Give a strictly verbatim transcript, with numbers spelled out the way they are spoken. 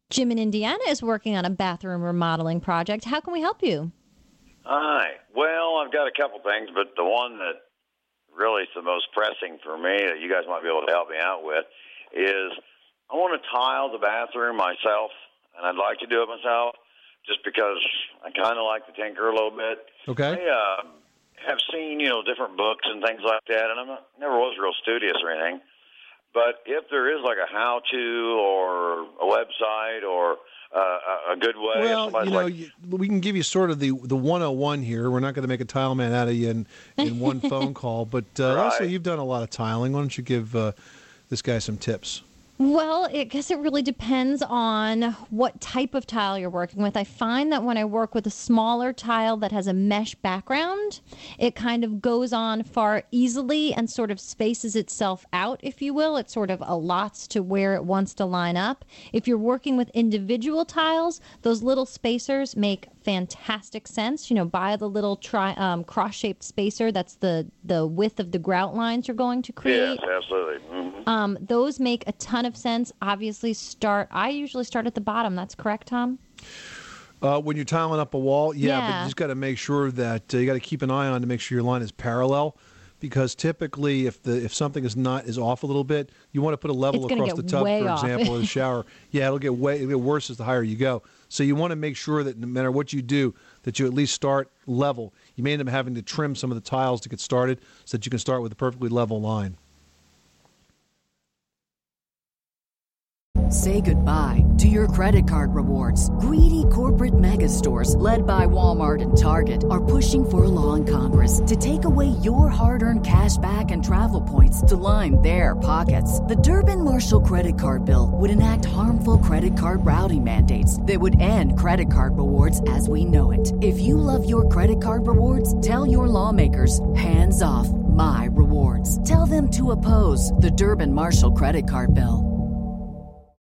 Jim in Indiana is working on a bathroom remodeling project. How can we help you? Hi. Well, I've got a couple things, but the one that really is the most pressing for me that you guys might be able to help me out with is I want to tile the bathroom myself, and I'd like to do it myself just because I kind of like to tinker a little bit. Okay. I uh, have seen, you know, different books and things like that, and I never was real studious or anything. But if there is like a how-to or a website or uh, a good way, well, you know, like, you, we can give you sort of the the one oh one here. We're not going to make a tile man out of you in, in one phone call, but uh, right. also you've done a lot of tiling. Why don't you give uh, this guy some tips? Well, I guess it really depends on what type of tile you're working with. I find that when I work with a smaller tile that has a mesh background, it kind of goes on far easily and sort of spaces itself out, if you will. It sort of allots to where it wants to line up. If you're working with individual tiles, those little spacers make fantastic sense. You know, buy the little tri- um, cross-shaped spacer. That's the, the width of the grout lines you're going to create. Yes, absolutely. Mm-hmm. Um, those make a ton of sense. Obviously, start. I usually start at the bottom. That's correct, Tom? Uh, when you're tiling up a wall, yeah, Yeah. but you just got to make sure that uh, you got to keep an eye on to make sure your line is parallel. Because typically, if the if something is not is off a little bit, you want to put a level It's gonna across get the tub, way for off. example, or the shower. Yeah, it'll get way it'll get worse as the higher you go. So you want to make sure that no matter what you do, that you at least start level. You may end up having to trim some of the tiles to get started, so that you can start with a perfectly level line. Say goodbye to your credit card rewards. Greedy corporate mega stores, led by Walmart and Target, are pushing for a law in Congress to take away your hard-earned cash back and travel points to line their pockets. The Durbin-Marshall credit card bill would enact harmful credit card routing mandates that would end credit card rewards as we know it. If you love your credit card rewards, tell your lawmakers, hands off my rewards. Tell them to oppose the Durbin-Marshall credit card bill.